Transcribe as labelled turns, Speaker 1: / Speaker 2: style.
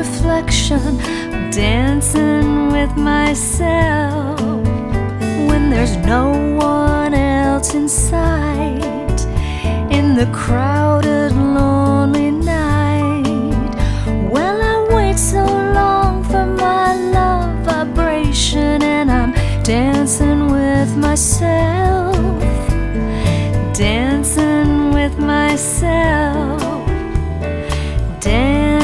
Speaker 1: reflection, dancing with myself when there's no one else in sight in the crowded, lonely night. Well, I wait so long for my love vibration, and I'm dancing with myself, dancing with myself.